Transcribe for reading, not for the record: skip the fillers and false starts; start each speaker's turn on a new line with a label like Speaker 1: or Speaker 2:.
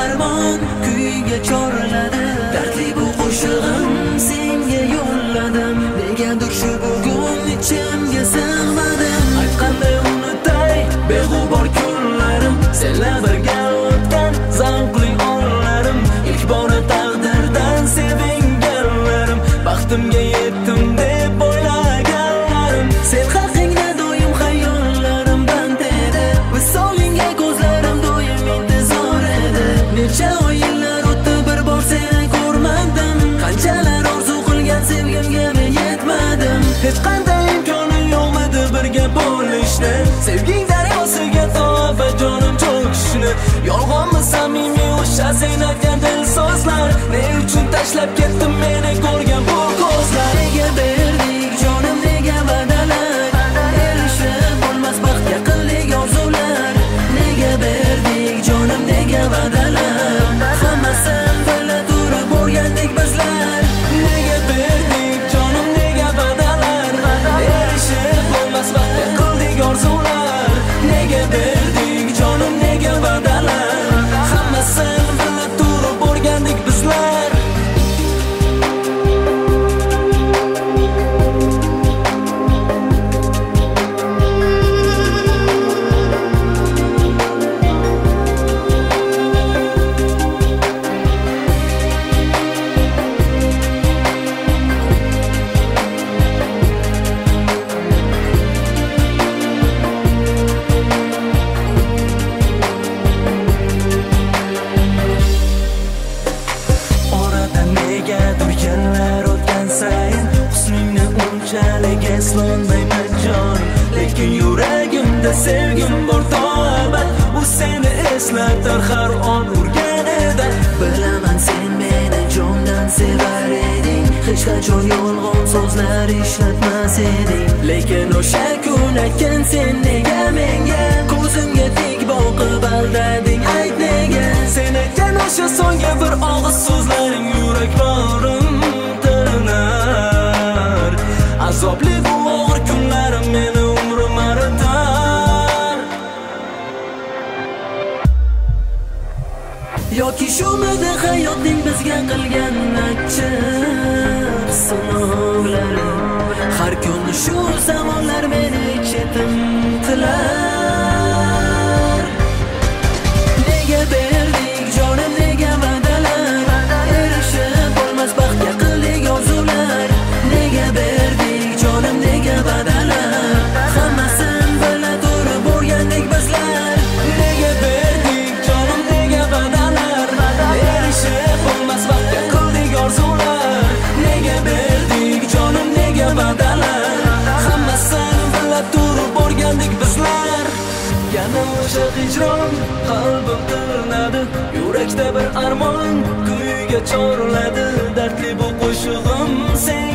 Speaker 1: armon kuyga chorladi. Dardli bu qo'shig'im senga yo'lladim. Negadir shu bugun ichimga sig'madim. Aytganday unutay beg'ubor kunlarim, senla birga o'tgan zavqli onlarim. İlk bora taqdirdan sevinganlarim, baxtimga yetdim deb o'ylaganlarim. Sen haqingda doim xayollarim band edi. Visolingga ko'zlarim doim intizor edi. Necha yillar o'tdi, bir bor seni ko'rmadim. Qanchalar orzu qilgan sevgimga men yetmadim. Hech qanday imkonim yo'qmidi birga bo'lishni. Sevging daryosiga to'g'ri jonim cho'kishni. Yolg'onmi samimiy o'sha sen aytgan dil so'zlar? Ne uchun tashlab ketdim meni ko'rgan bu ko'zlar? Nega berdik jonim, nega va'dalar? Erishib bo'lmas baxtga qildik orzular. Nega berdik jonim, nega va'dalar? Hammasini birga turib o'rgandik bizlar. Nega berdik jonim, nega va'dalar? Erishib bo'lmas baxtga qildik orzular. Nega berdik jonim, nega va'dalar? Hammasini birga turib o'rgandik bizlar. Eslolmayman jonim, lekin yuragimda sevgim bor to'bat. U seni eslatar har on urganida. Bilaman sen meni jondan sevar eding. Hech qachon yolg'on so'zlar ishlatmas eding. Lekin o'sha kun aytgan sen nega menga ko'zimga tik boqib aldading, ayt nega? Sen aytgan o'sha so'nggi bir og'iz so'zlaring yuraklarim tirinar. Azobli bu og'ir kunlarim meni umrim aritar. Yoki shumidi hayotning bizga qilgan achchiq sinovlari. Har kun shu zamonlar meni chetim tilar. Nega berdik jonim, nega va'dalar? Erishib bo'lmas baxtga qildik orzular. Nega berdik jonim, nega va'dalar? Hammasini birga turib o'rgandik bizlar. Nega berdik jonim, nega va'dalar? Erishib bo'lmas baxtga qildik orzular. Nega berdik jonim, nega va'dalar? Hammasini birga turib o'rgandik bizlar. Yana o'sha hijron qalbim tirnadi. Yurakda bir armon kuyga chorladi. Dardli bu qo'shig'im sen